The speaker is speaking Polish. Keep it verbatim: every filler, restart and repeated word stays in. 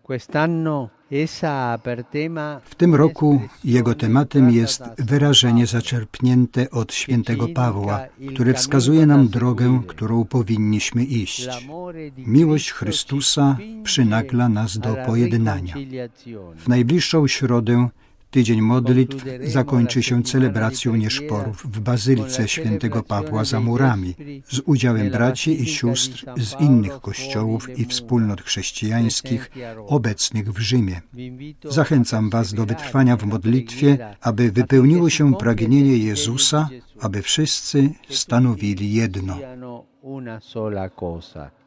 W tym roku jego tematem jest wyrażenie zaczerpnięte od świętego Pawła, które wskazuje nam drogę, którą powinniśmy iść. Miłość Chrystusa przynagla nas do pojednania. W najbliższą środę tydzień modlitw zakończy się celebracją nieszporów w Bazylice świętego Pawła za murami z udziałem braci i sióstr z innych kościołów i wspólnot chrześcijańskich obecnych w Rzymie. Zachęcam Was do wytrwania w modlitwie, aby wypełniło się pragnienie Jezusa, aby wszyscy stanowili jedno.